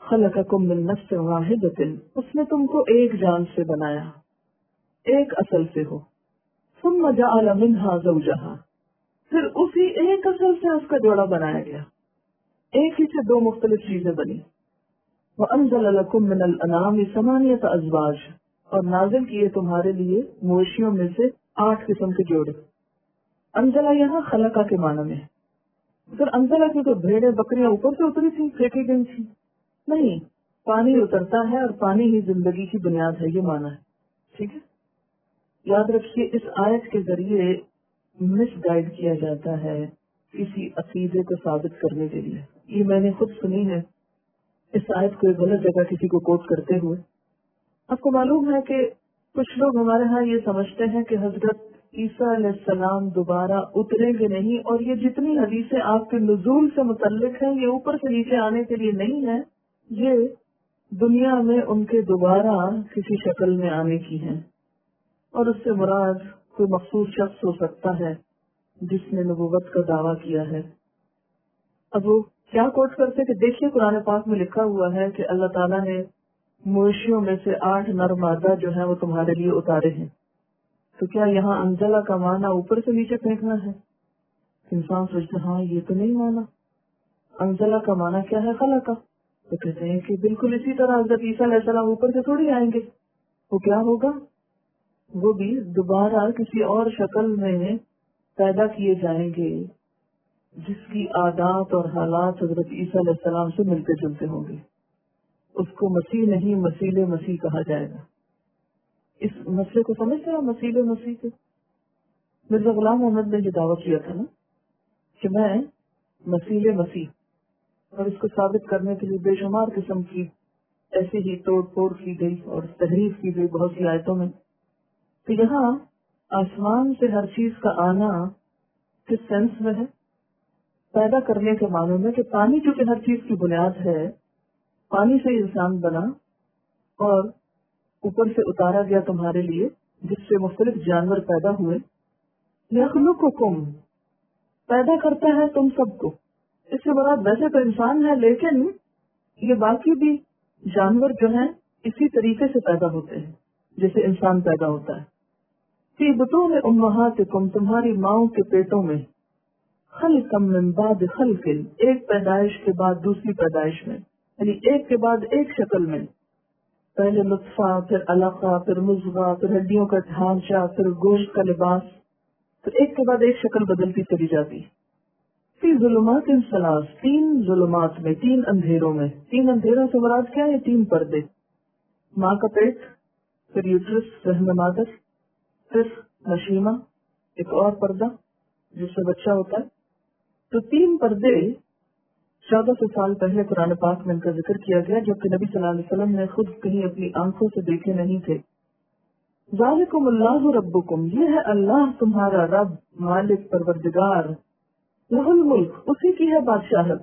خلقکم من نفس واحدۃ، اس نے تم کو ایک جان سے بنایا، ایک اصل سے ہو. ثم جعل منها زوجها، پھر اسی ایک اصل سے اس کا جوڑا بنایا گیا، ایک ہی سے دو مختلف چیزیں بنی. وانزل لکم من الانعام ثمانیۃ ازواج، اور نازل کیے تمہارے لیے مویشیوں میں سے 8 قسم کے جوڑے. انزلہ یہاں خلقہ کے معنی میں. پھر انزلہ کی تو بھیڑیں بکریاں اوپر سے اتری تھی، پھینکی گئی تھی؟ نہیں، پانی اترتا ہے اور پانی ہی زندگی کی بنیاد ہے، یہ معنی ہے. ٹھیک ہے، یاد رکھیے اس آیت کے ذریعے مس گائیڈ کیا جاتا ہے کسی عقیدے کو ثابت کرنے کے لیے. یہ میں نے خود سنی ہے اس آیت کو ایک غلط جگہ کسی کو کوٹ کرتے ہوئے. آپ کو معلوم ہے کہ کچھ لوگ ہمارے ہاں یہ سمجھتے ہیں کہ حضرت عیسیٰ علیہ السلام دوبارہ اتریں گے نہیں، اور یہ جتنی حدیثیں آپ کے نزول سے متعلق ہیں یہ اوپر سے نیچے آنے کے لیے نہیں ہے، یہ دنیا میں ان کے دوبارہ کسی شکل میں آنے کی ہیں. اور اس سے مراد کوئی مخصوص شخص ہو سکتا ہے جس نے نبوت کا دعویٰ کیا ہے. اب وہ کیا کوٹ کرتے کہ دیکھیے قرآن پاک میں لکھا ہوا ہے کہ اللہ تعالیٰ نے مویشیوں میں سے 8 نر مادہ جو ہے وہ تمہارے لیے اتارے ہیں. تو کیا یہاں انزلہ کا معنی اوپر سے نیچے پھینکنا ہے؟ انسان سوچتا ہاں یہ تو نہیں مانا. انزلہ کا معنی کیا ہے؟ خلقہ. تو کہتے ہیں کہ بالکل اسی طرح حضرت عیسیٰ علیہ السلام اوپر سے تھوڑی آئیں گے. وہ کیا ہوگا؟ وہ بھی دوبارہ کسی اور شکل میں پیدا کیے جائیں گے جس کی عادات اور حالات حضرت عیسیٰ علیہ السلام سے ملتے جلتے ہوں گے. اس کو مسیح نہیں مسیل مسیح کہا جائے گا. اس مسئلے کو سمجھتے ہیں مسیل مسیح کو؟ مرزا غلام احمد نے یہ دعویٰ کیا تھا نا کہ میں مسیل مسیح، اور اس کو ثابت کرنے کے لیے بے شمار قسم کی ایسی ہی توڑ پھوڑ کی گئی اور تحریف کی گئی بہت سی آیتوں میں. تو یہاں آسمان سے ہر چیز کا آنا کس سینس میں ہے؟ پیدا کرنے کے معنوں میں کہ پانی چونکہ ہر چیز کی بنیاد ہے، پانی سے انسان بنا اور اوپر سے اتارا گیا تمہارے لیے، جس سے مختلف جانور پیدا ہوئے. یخلقکم، پیدا کرتا ہے تم سب کو. اس سے مراد ویسے تو انسان ہے، لیکن یہ باقی بھی جانور جو ہیں اسی طریقے سے پیدا ہوتے ہیں جیسے انسان پیدا ہوتا ہے. فی بطون امہاتکم، تمہاری ماؤں کے پیٹوں میں، خلقا من بعد خلق، ایک پیدائش کے بعد دوسری پیدائش میں، یعنی ایک کے بعد ایک شکل میں. پہلے نطفہ، پھر علقہ، پھر مضغہ، پھر ہڈیوں کا ڈھانچہ، پھر گوشت کا لباس، پھر ایک کے بعد ایک شکل بدلتی چلی جاتی. فی ظلمات ثلاث، 3 ظلمات میں، 3 اندھیروں میں. 3 اندھیروں سے مراد کیا ہے؟ 3 پردے. ماں کا پیٹ، پھر یوٹرس رحم مادر، پھر نشیمہ، ایک اور پردہ جس سے بچہ ہوتا ہے. تو 3 پردے 1400 سال پہلے قرآن پاک میں ان کا ذکر کیا گیا، جبکہ نبی صلی اللہ علیہ وسلم نے خود کہیں اپنی آنکھوں سے دیکھے نہیں تھے. ذالکم اللہ ربکم، یہ ہے اللہ تمہارا رب، مالک، پروردگار. لہ الملک، اسی کی ہے بادشاہت.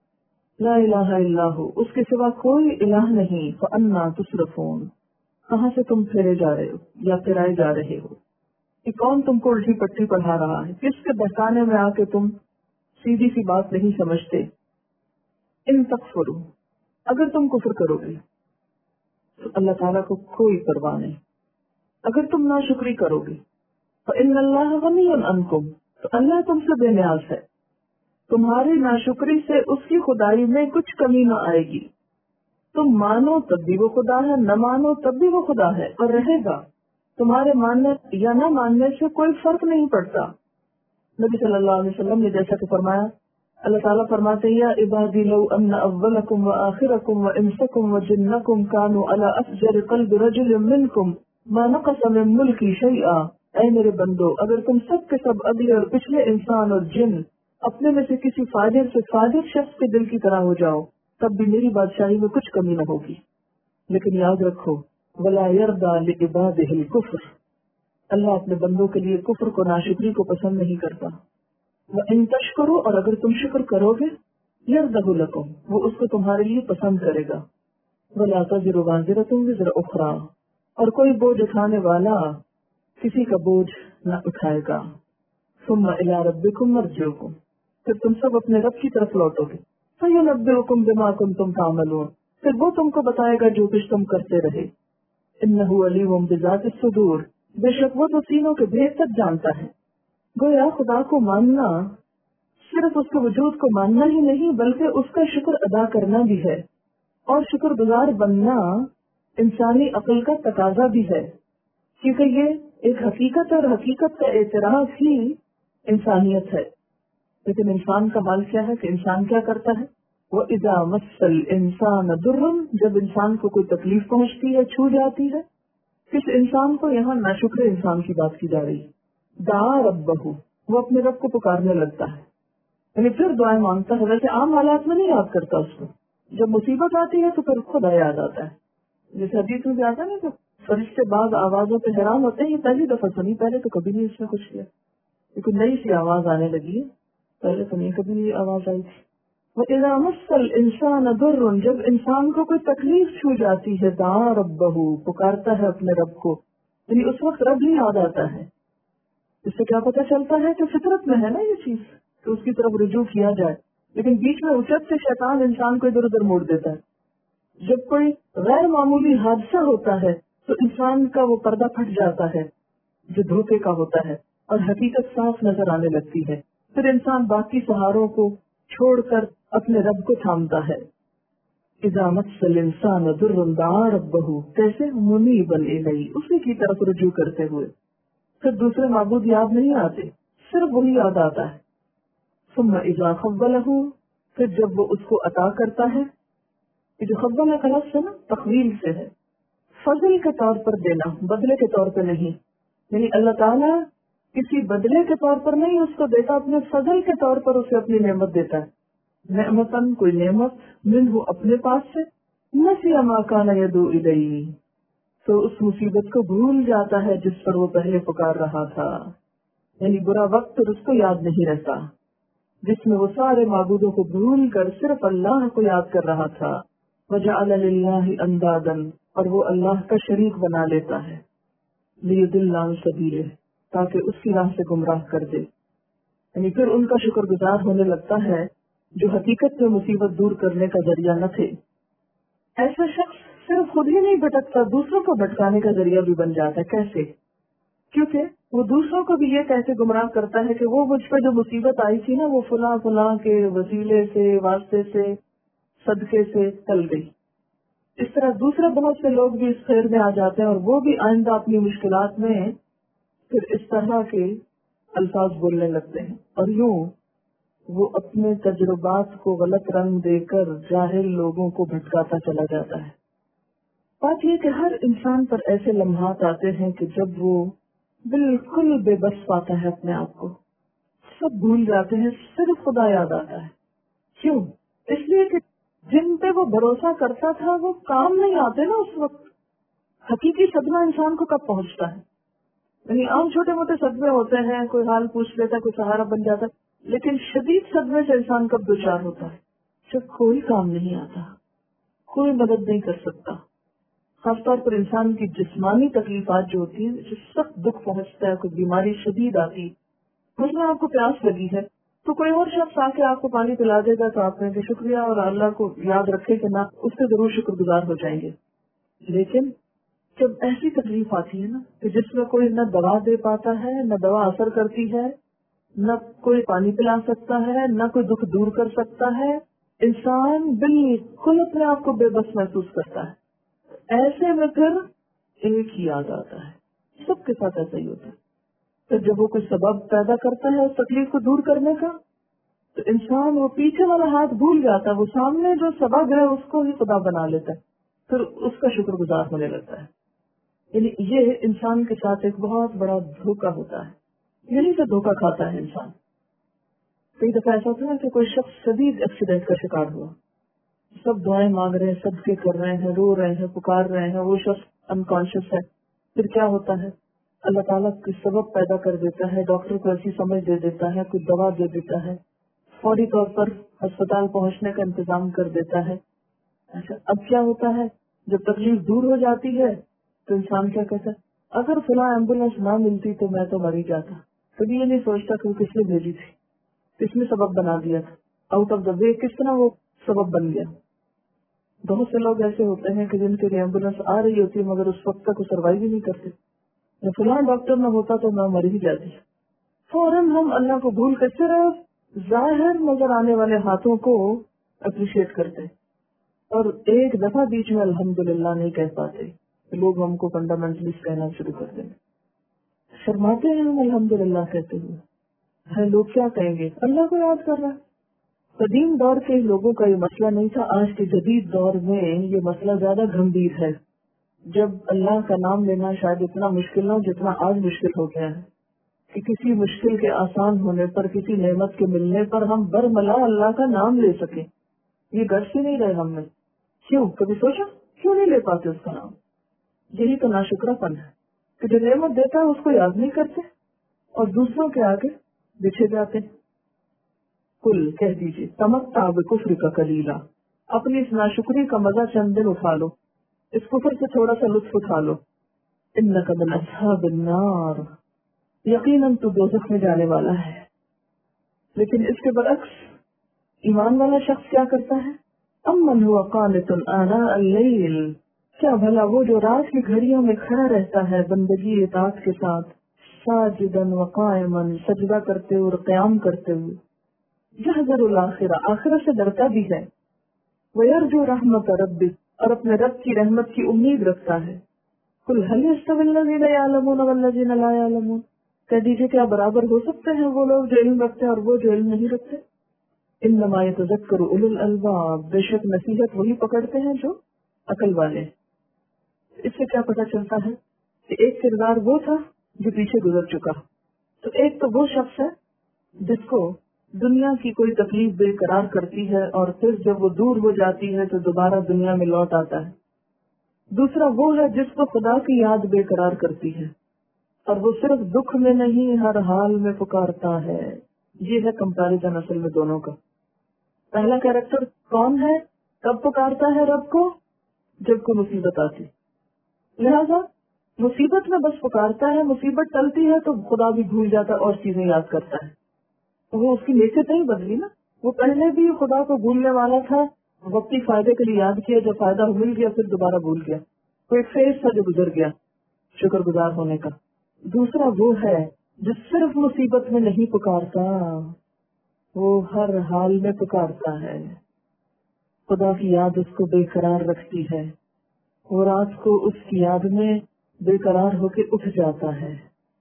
لا الہ الا ہو، اس کے سوا کوئی الہ نہیں. فانا تصرفون، کہاں سے تم پھیرے جا رہے ہو یا پھرائے جا رہے ہو؟ کہ کون تم کو الٹی پٹی پڑھا رہا ہے؟ کس کے بہکانے میں آ کے تم سیدھی سی بات نہیں سمجھتے؟ ان تکفروا، اگر تم کفر کرو گے تو اللہ تعالیٰ کو کوئی پرواہ نہیں. اگر تم ناشکری کرو گے فإن اللہ غنی عنکم، تو اللہ تم سے بے نیاز ہے. تمہاری ناشکری سے اس کی خدائی میں کچھ کمی نہ آئے گی. تم مانو تب بھی وہ خدا ہے، نہ مانو تب بھی وہ خدا ہے اور رہے گا. تمہارے ماننے یا نہ ماننے سے کوئی فرق نہیں پڑتا. نبی صلی اللہ علیہ وسلم نے جیسا کہ فرمایا، اللہ تعالیٰ فرماتے ہیں یا عبادی لو ان اولکم و آخرکم و انسکم و جنکم کانوا علی افجر قلب رجل منکم ما نقص من ملکی شیئا. اے میرے بندو، اگر تم سب کے سب اگلے اور پچھلے انسان اور جن اپنے میں سے کسی فاجر سے فاجر شخص کے دل کی طرح ہو جاؤ، تب بھی میری بادشاہی میں کچھ کمی نہ ہوگی. لیکن یاد رکھو ولا یرضی لعبادہ الکفر، اللہ اپنے بندوں کے لیے کفر کو، ناشکری کو پسند نہیں کرتا. وَإِن تَشْكُرُوا، اور اگر تم شکر کرو گے، يَرْضَهُ لَكُمْ، وہ اس کو تمہارے لیے پسند کرے گا. وَلَا تَزِرُ وَازِرَةٌ وِزْرَ أُخْرَىٰ، اور کوئی بوجھ اٹھانے والا کسی کا بوجھ نہ اٹھائے گا. ثُمَّ إِلَىٰ رَبِّكُمْ مَرْجِعُكُمْ، پھر تم سب اپنے رب کی طرف لوٹو گے. فَيُنَبِّئُكُم بِمَا كُنتُمْ تَعْمَلُونَ، پھر وہ تم کو بتائے گا جو کچھ تم کرتے رہے. انہ علیم بذات الصدور، بے شک وہ تو سینوں کے بھید تک جانتا ہے. گویا خدا کو ماننا صرف اس کے وجود کو ماننا ہی نہیں بلکہ اس کا شکر ادا کرنا بھی ہے، اور شکر گزار بننا انسانی عقل کا تقاضا بھی ہے، کیونکہ یہ ایک حقیقت اور حقیقت کا اعتراف ہی انسانیت ہے. لیکن انسان کا حال کیا ہے کہ انسان کیا کرتا ہے؟ وَإِذَا مَسَّ الْإِنسَانَ ضُرٌّ، جب انسان کو کوئی تکلیف پہنچتی ہے، چھو جاتی ہے. کس انسان کو؟ یہاں ناشکر انسان کی بات کی جا رہی ہے. دعا ربہ، وہ اپنے رب کو پکارنے لگتا ہے، یعنی پھر دعائیں مانگتا ہے. ویسے عام حالات میں نہیں یاد کرتا اس کو، جب مصیبت آتی ہے تو پھر خدا یاد آتا ہے. جیسے حدیث میں بھی آتا ہے نا کہ فرشتے بعض آوازوں پہ حیران ہوتے ہیں، یہ پہلی دفعہ سنی، پہلے تو کبھی نہیں اس نے کچھ کیا، لیکن نئی سی آواز آنے لگی ہے، پہلے تو نہیں کبھی یہ آواز آئی تھی. وَإِذَا مَسَّ الْإِنسَانَ ضُرٌّ، جب انسان کو کوئی تکلیف چھو جاتی ہے، دعا ربہ، پکارتا ہے اپنے رب کو، یعنی اس وقت رب ہی یاد آتا ہے. اس سے کیا پتہ چلتا ہے کہ فطرت میں ہے نا یہ چیز کہ اس کی طرف رجوع کیا جائے، لیکن بیچ میں اچت سے شیطان انسان کو ادھر ادھر موڑ دیتا ہے. جب کوئی غیر معمولی حادثہ ہوتا ہے تو انسان کا وہ پردہ پھٹ جاتا ہے جو دھوکے کا ہوتا ہے، اور حقیقت صاف نظر آنے لگتی ہے. پھر انسان باقی سہاروں کو چھوڑ کر اپنے رب کو تھامتا ہے. اذا مس الانسان ضر دعا ربہ، کیسے؟ منیبا الیہ، اسی کی طرف رجوع کرتے ہوئے. پھر دوسرے معبود یاد نہیں آتے، صرف وہی یاد آتا ہے. ثم اذا خولہ، پھر جب وہ اس کو عطا کرتا ہے. یہ جو خبل کا لفظ ہے نا، تخویل سے ہے، فضل کے طور پر دینا، بدلے کے طور پر نہیں. یعنی اللہ تعالیٰ کسی بدلے کے طور پر نہیں اس کو دیتا، اپنے فضل کے طور پر اسے اپنی نعمت دیتا ہے. نعمتن، کوئی نعمت، منہ، اپنے پاس سے، نسی ما کان یدعو الیہ، تو اس مصیبت کو بھول جاتا ہے جس پر وہ پہلے پکار رہا تھا. یعنی برا وقت پھر اس کو یاد نہیں رہتا جس میں وہ سارے معبودوں کو بھول کر صرف اللہ کو یاد کر رہا تھا. وجعل للہ اندادا، اور وہ اللہ کا شریک بنا لیتا ہے. لیضل عن سبیلہ، تاکہ اس کی راہ سے گمراہ کر دے. یعنی پھر ان کا شکر گزار ہونے لگتا ہے جو حقیقت میں مصیبت دور کرنے کا ذریعہ نہ تھے. ایسا شخص صرف خود ہی نہیں بھٹکتا، دوسروں کو بھٹکانے کا ذریعہ بھی بن جاتا ہے. کیسے؟ کیونکہ وہ دوسروں کو بھی یہ کہہ کے گمراہ کرتا ہے کہ وہ مجھ پہ جو مصیبت آئی تھی نا، وہ فلاں فلاں کے وسیلے سے، واسطے سے، صدقے سے ٹل گئی. اس طرح دوسرے بہت سے لوگ بھی اس خیر میں آ جاتے ہیں، اور وہ بھی آئندہ اپنی مشکلات میں پھر اس طرح کے الفاظ بولنے لگتے ہیں، اور یوں وہ اپنے تجربات کو غلط رنگ دے کر جاہل لوگوں کو بھٹکاتا چلا جاتا ہے. بات یہ کہ ہر انسان پر ایسے لمحات آتے ہیں کہ جب وہ بالکل بے بس پاتا ہے اپنے آپ کو، سب بھول جاتے ہیں، صرف خدا یاد آتا ہے. کیوں؟ اس لیے کہ جن پہ وہ بھروسہ کرتا تھا وہ کام نہیں آتے نا اس وقت. حقیقی صدمہ انسان کو کب پہنچتا ہے؟ یعنی عام چھوٹے موٹے صدمے ہوتے ہیں، کوئی حال پوچھ لیتا ہے، کوئی سہارا بن جاتا ہے، لیکن شدید صدمے سے انسان کب دوچار ہوتا ہے؟ جب کوئی کام نہیں آتا، کوئی مدد نہیں کر سکتا. خاص طور پر انسان کی جسمانی تکلیفات جو ہوتی ہیں، جس سخت دکھ پہنچتا ہے، کوئی بیماری شدید آتی، اس میں آپ کو پیاس لگی ہے تو کوئی اور شخص آ کے آپ کو پانی پلا دے گا تو آپ کہیں گے شکریہ، اور اللہ کو یاد رکھے کہ نہ، اس سے ضرور شکر گزار ہو جائیں گے. لیکن جب ایسی تکلیف آتی ہے نا کہ جس میں کوئی نہ دوا دے پاتا ہے، نہ دوا اثر کرتی ہے، نہ کوئی پانی پلا سکتا ہے، نہ کوئی دکھ دور کر سکتا ہے، انسان بالکل اپنے آپ کو بے بس محسوس کرتا ہے. ایسے میں پھر ایک ہی یاد آتا ہے. سب کے ساتھ ایسا ہی ہوتا ہے. پھر جب وہ کوئی سبب پیدا کرتا ہے اس تکلیف کو دور کرنے کا تو انسان وہ پیچھے والا ہاتھ بھول جاتا ہے، وہ سامنے جو سبب ہے اس کو ہی خدا بنا لیتا ہے، پھر اس کا شکر گزار ہونے لگتا ہے. یعنی یہ انسان کے ساتھ ایک بہت بڑا دھوکہ ہوتا ہے. یہیں سے دھوکہ کھاتا ہے انسان. کئی دفعہ ایسا ہوتا ہے کہ کوئی شخص شدید ایکسیڈنٹ کا شکار ہوا، سب دعائیں مانگ رہے ہیں، صدقے کر رہے ہیں، رو رہے ہیں، پکار رہے ہیں، وہ شخص انکانشیس ہے. پھر کیا ہوتا ہے؟ اللہ تعالیٰ کوئی سبب پیدا کر دیتا ہے، ڈاکٹر کو ایسی سمجھ دے دیتا ہے، کوئی دوا دے دیتا ہے، فوری طور پر ہسپتال پہنچنے کا انتظام کر دیتا ہے. اچھا، اب کیا ہوتا ہے؟ جب تکلیف دور ہو جاتی ہے تو انسان کیا کہتا ہے؟ اگر فلاں ایمبولینس نہ ملتی تو میں تو مر ہی جاتا. کبھی یہ نہیں سوچتا کہ وہ کس نے بھیجی تھی، کس نے سبب بنا دیا تھا، آؤٹ آف دا وے کس طرح وہ سبب بن گیا. بہت سے لوگ ایسے ہوتے ہیں کہ جن کے لیے ایمبولینس آ رہی ہوتی ہے مگر اس وقت تک وہ سروائیو ہی نہیں کرتے. فلاں ڈاکٹر نہ ہوتا تو میں مر ہی جاتی. فوراً ہم اللہ کو بھول کر صرف ظاہر نظر آنے والے ہاتھوں کو اپریشیٹ کرتے اور ایک دفعہ بیچ میں الحمدللہ نہیں کہہ پاتے. لوگ ہم کو فنڈامنٹلسٹ کہنا شروع کر دیں. شرماتے ہیں ہم الحمدللہ کہتے ہوئے. لوگ کیا کہیں گے؟ اللہ کو یاد کر رہا ہے. قدیم دور کے لوگوں کا یہ مسئلہ نہیں تھا. آج کے جدید دور میں یہ مسئلہ زیادہ گمبھیر ہے. جب اللہ کا نام لینا شاید اتنا مشکل نہ ہو جتنا آج مشکل ہو گیا ہے کہ کسی مشکل کے آسان ہونے پر، کسی نعمت کے ملنے پر ہم برملا اللہ کا نام لے سکیں. یہ گرس ہی نہیں رہے ہم میں. کیوں؟ کبھی سوچا کیوں نہیں لے پاتے اس کا نام؟ یہی تو ناشکرا پن ہے کہ جو نعمت دیتا ہے اس کو یاد نہیں کرتے اور دوسروں کے آگے بچھے جاتے. کل کہہ دیجیے تمتع بکفر کا کلیلہ، اپنی اس ناشکری کا مزہ چند دن اٹھا لو، اس کفر سے تھوڑا سا لطف اٹھا لو. انک من اصحاب النار، یقیناً تو دوزخ میں جانے والا ہے. لیکن اس کے برعکس ایمان والا شخص کیا کرتا ہے؟ امن هو قانت آناء اللیل، کیا بھلا وہ جو رات کی گھڑیوں میں کھڑا رہتا ہے بندگی اطاعت کے ساتھ، ساجدا وقائما، سجدہ کرتے ہوئے اور قیام کرتے ہوئے، یحذر الآخرہ، آخرت سے ڈرتا بھی ہے، ویرجو رحمت ربک، اور اپنے رب کی رحمت کی امید رکھتا ہے. قل هل يستوي الذين يعلمون والذين لا يعلمون، کہہ دیجیے کیا برابر ہو سکتے ہیں وہ لوگ جو علم رکھتے ہیں اور وہ جو علم نہیں رکھتے؟ انما يتذکر اولو الالباب، بے شک نصیحت وہی پکڑتے ہیں جو عقل والے. اس سے کیا پتہ چلتا ہے کہ ایک کردار وہ تھا جو پیچھے گزر چکا. تو ایک تو وہ شخص ہے جس کو دنیا کی کوئی تکلیف بے قرار کرتی ہے اور پھر جب وہ دور ہو جاتی ہے تو دوبارہ دنیا میں لوٹ آتا ہے. دوسرا وہ ہے جس کو خدا کی یاد بے قرار کرتی ہے اور وہ صرف دکھ میں نہیں ہر حال میں پکارتا ہے. یہ ہے کمپیریزن اصل میں دونوں کا. پہلا کیریکٹر کون ہے؟ کب پکارتا ہے رب کو؟ جب کوئی مصیبت آتی. لہذا مصیبت میں بس پکارتا ہے، مصیبت ٹلتی ہے تو خدا بھی بھول جاتا ہے اور چیزیں یاد کرتا ہے. وہ اس کی نیچر نہیں بدلی نا. وہ پہلے بھی خدا کو بھولنے والا تھا، وقتی فائدے کے لیے یاد کیا، جب فائدہ مل گیا پھر دوبارہ بھول گیا. کوئی فیز تھا جو گزر گیا شکر گزار ہونے کا. دوسرا وہ ہے جو صرف مصیبت میں نہیں پکارتا، وہ ہر حال میں پکارتا ہے. خدا کی یاد اس کو بے قرار رکھتی ہے، وہ رات کو اس کی یاد میں بے قرار ہو کے اٹھ جاتا ہے.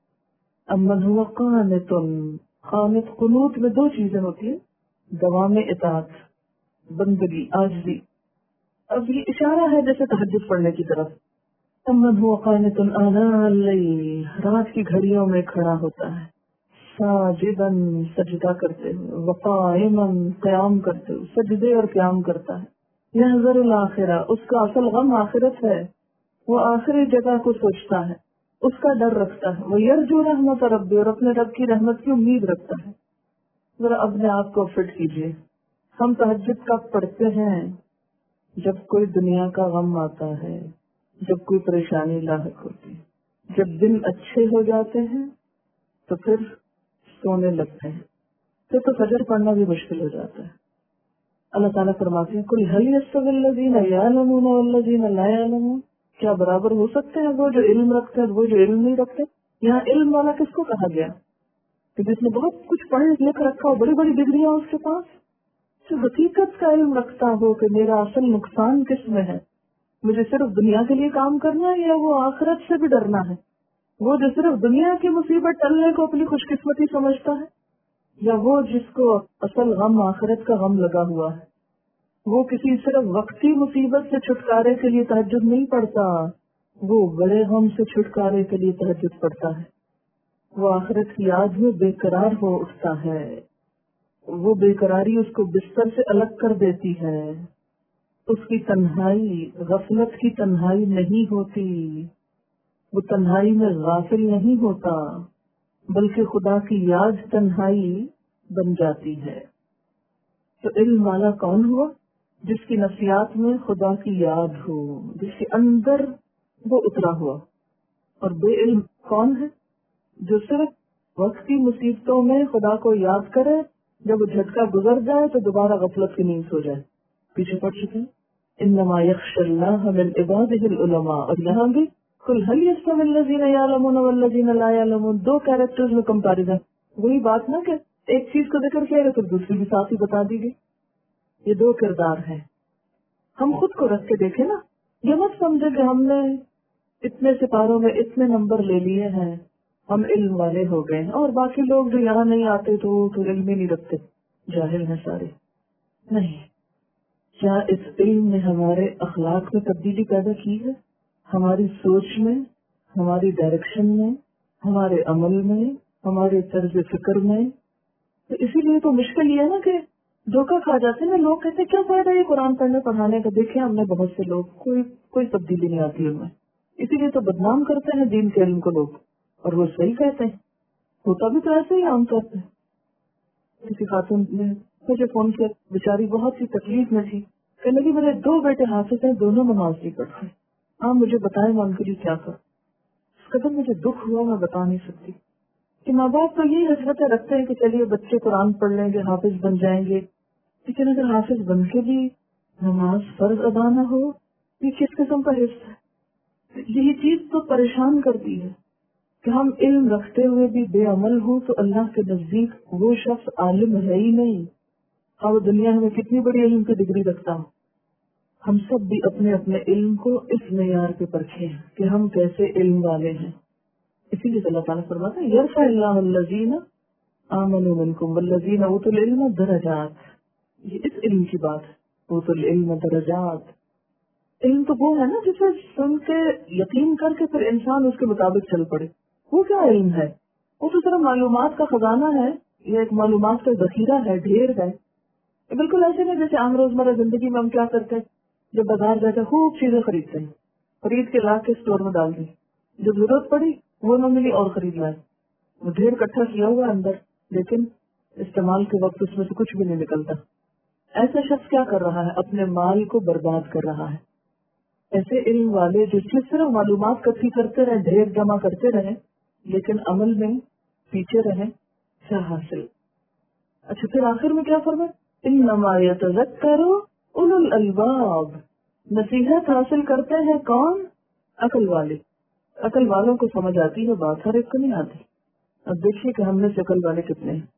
امن ہوا قانت، قانت قنوت میں دو چیزیں ہوتی ہیں، دوام اطاعت، بندگی، عاجزی. اب یہ اشارہ ہے جیسے تہجد پڑھنے کی طرف. امن ہوا قانت آناء اللیل، رات کی گھڑیوں میں کھڑا ہوتا ہے، ساجدا، سجدہ کرتے ہوئے، وقائما، قیام کرتے ہوئے، سجدے اور قیام کرتا ہے. یحذر الآخرہ، اس کا اصل غم آخرت ہے، وہ آخری جگہ کو سوچتا ہے، اس کا ڈر رکھتا ہے. وہ یرجو رحمت ربی، اور اپنے رب کی رحمت کی امید رکھتا ہے. ذرا اپنے آپ کو فٹ کیجیے. ہم تہجد کب پڑھتے ہیں؟ جب کوئی دنیا کا غم آتا ہے، جب کوئی پریشانی لاحق ہوتی ہے. جب دن اچھے ہو جاتے ہیں تو پھر سونے لگتے ہیں، پھر تو فجر پڑھنا بھی مشکل ہو جاتا ہے. اللہ تعالیٰ فرماتے ہیں قل هل يستوي الذين يعلمون والذين لا يعلمون، کیا برابر ہو سکتے ہیں وہ جو علم رکھتے ہیں اور وہ جو علم نہیں رکھتے؟ یہاں علم والا کس کو کہا گیا؟ کہ جس نے بہت کچھ پڑھ لکھ رکھا ہو، بڑی بڑی ڈگریاں اس کے پاس، جو حقیقت کا علم رکھتا ہو کہ میرا اصل نقصان کس میں ہے، مجھے صرف دنیا کے لیے کام کرنا ہے یا وہ آخرت سے بھی ڈرنا ہے. وہ جو صرف دنیا کی مصیبت ٹلنے کو اپنی خوش قسمتی سمجھتا ہے، یا وہ جس کو اصل غم آخرت کا غم لگا ہوا ہے. وہ کسی صرف وقتی مصیبت سے چھٹکارے کے لیے تہجد نہیں پڑھتا، وہ بڑے غم سے چھٹکارے کے لیے تہجد پڑھتا ہے. وہ آخرت کی یاد میں بے قرار ہو اٹھتا ہے. وہ بے قراری اس کو بستر سے الگ کر دیتی ہے. اس کی تنہائی غفلت کی تنہائی نہیں ہوتی، وہ تنہائی میں غافل نہیں ہوتا، بلکہ خدا کی یاد تنہائی بن جاتی ہے. تو علم والا کون ہوا؟ جس کی نفسیات میں خدا کی یاد ہو، جس کے اندر وہ اترا ہوا. اور بے علم کون ہے؟ جو صرف وقتی مصیبتوں میں خدا کو یاد کرے، جب وہ جھٹکا گزر جائے تو دوبارہ غفلت کی نیند سو جائے. پیچھے پڑ چکے ہیں. इन्नमा यख्शल्लाह मिन इबादिहिल उलमा। और यहाँ भी कुल हल यस्तवी अल्लज़ीना यअलमून वल्लज़ीना ला यअलमून, दो कैरेक्टर्स में कंपैरिजन। वही बात ना कि एक चीज को जिक्र किया तो दूसरी भी साथ ही बता दी गई। ये दो किरदार हैं। हम खुद को रख के देखें ना, ये मत समझे कि हमने इतने सितारों में इतने नंबर ले लिए हैं, हम इल्म वाले हो गए हैं, और बाकी लोग जो यहाँ नहीं आते तो इल्म ही नहीं रखते, जाहिल हैं सारे। नहीं, क्या इस इल्म ने हमारे अखलाक में तब्दीली पैदा की है, हमारी सोच में, हमारी डायरेक्शन में, हमारे अमल में, हमारे तर्ज फिक्र में? तो इसीलिए तो मुश्किल ये है ना कि धोखा खा जाते हैं ना। लोग कहते क्या फायदा ये कुरान पढ़ने पढ़ाने का, देखे हमने बहुत से लोग कोई तब्दीली नहीं आती उनमें, इसीलिए तो बदनाम करते हैं दीन के इल्म को लोग। और वो सही कहते हैं, होता भी तो ऐसे ही आमतौर पर। किसी खातून ने मुझे फोन किया, बेचारी बहुत सी तकलीफ में थी, कहने लगी मेरे 2 बेटे हाफिज हैं, दोनों नमाज नहीं पढ़ते, आप मुझे बताएं मैं उनके लिए क्या करूं। इस कदर मुझे दुख हुआ, मैं बता नहीं सकती कि माँ बाप तो यही हसरतें रखते हैं कि चलिए बच्चे कुरान पढ़ लेंगे, हाफिज बन जाएंगे, लेकिन अगर हाफिज बन के भी नमाज फर्ज अदा न हो, ये किस किस्म का हिस्सा है? यही चीज तो परेशान करती है कि हम इल्म रखते हुए भी बेअमल हो तो अल्लाह के नजदीक वो शख्स आलिम है ही नहीं। और दुनिया में कितनी बड़ी इल्म की डिग्री रखता हो, हम सब भी अपने अपने इल्म को इस मेयार पे परखें कि हम कैसे इल्म वाले हैं। इसीलिए अल्लाह ताला फरमाता है यरफ़अल्लाहु अल्लज़ीना आमनू मिनकुम वल्लज़ीना उतुल इल्म दरजात। ये इस इल्म की बात है, उतुल इल्म दरजात। इल्म तो वो है ना जिसे सुन के यकीन करके फिर इंसान उसके मुताबिक चल पड़े। वो क्या इल्म है? वो तो सिर्फ मालूमात का खजाना है, ये एक मालूमात का जखीरा है, ढेर है। बिल्कुल ऐसे नहीं जैसे आम रोजमर्रा जिंदगी में हम क्या करते हैं, जब बाजार जाकर खूब चीजें खरीदते हैं, खरीद के ला के स्टोर में डाल दी, जब जरूरत पड़ी वो न मिली और खरीद लाए, वो ढेर इकट्ठा किया हुआ अंदर, लेकिन इस्तेमाल के वक्त उसमें से कुछ भी नहीं निकलता। ऐसा शख्स क्या कर रहा है? अपने माल को बर्बाद कर रहा है। ऐसे इल्म वाले जिसमें सिर्फ मालूमात इकट्ठी करते रहे, ढेर जमा करते रहे, लेकिन अमल में पीछे रहे, क्या हासिल? अच्छा, फिर आखिर में क्या फरमाया? इन्नमा यतज़क्करु उलुल अलबाब। नसीहत हासिल करते हैं कौन? अकल वाले। अकल वालों को समझ आती है बात, हर एक को नहीं आती। अब देखिए कि हमने से अकल वाले कितने हैं।